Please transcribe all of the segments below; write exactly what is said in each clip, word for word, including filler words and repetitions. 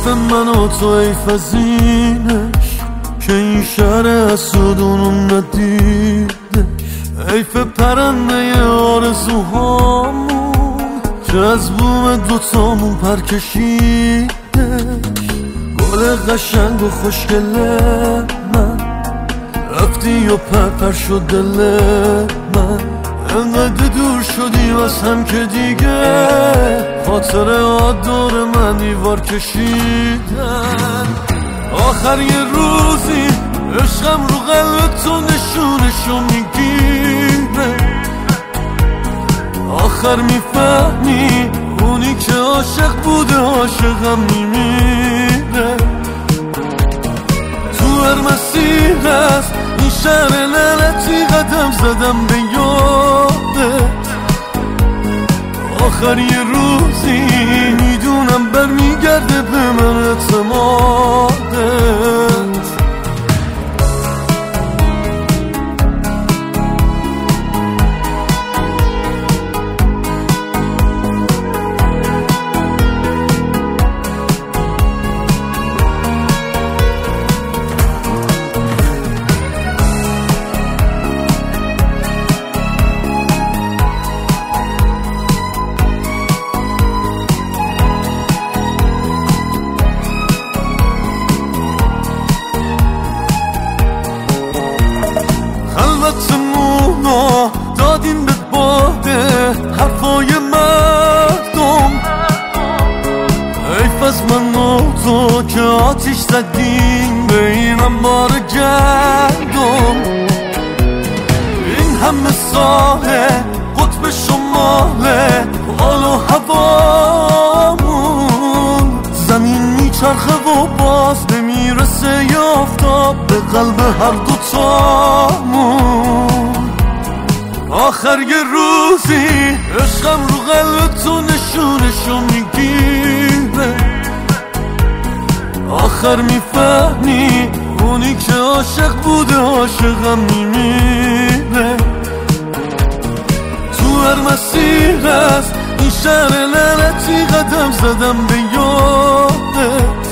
حرف من و تو حیف از اینش که این شهر حسودونو ندیدش. حیف پرنده آرزوهامون که از بوم دوتامون پر کشیدش. گل قشنگ و خوشگله من رفتی و پر پر شد دل من. انقدر دور شدی از هم که دیگه خاطره ها دور من دیوار کشیدن. آخر یه روزی عشقم رو قلب تو نشونشو میگیره. آخر میفهمی اونی که عاشق بوده عاشقم میمیره. تو هر مسیر هست این شهر لعنتی قدم زدم به یادت. آخر یه روزی میدونم برمیگرده به من اعتمادت. خلوتمونو دادیم به باده حرفای مردم. حیف از من و تو که آتیش زدیم به این انبار گندم. این همه ساله قطب شماله حال و هوامون. زمین میچرخه و باز نمیرسه یافتاب به قلب هر دوتامون. آخر یه روزی عشقم رو قلب تو نشونشو میگیره. آخر میفهمی اونی که عاشق بوده عاشقم میمیره. تو هر مسیر هست این شهر لعنتی قدم زدم به یادت.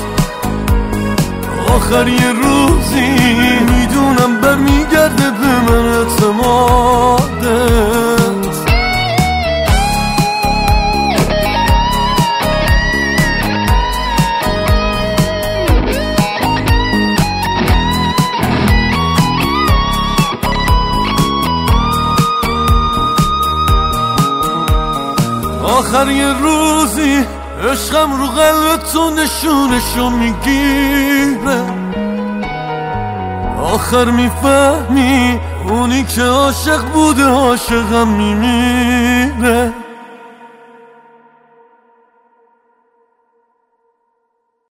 آخر یه روزی میدونم برمیگرده به من اعتمادت. آخر یه روزی عشقم رو قلب تو نشونشو میگیره. آخر میفهمی اونی که عاشق بوده عاشقم میمیره.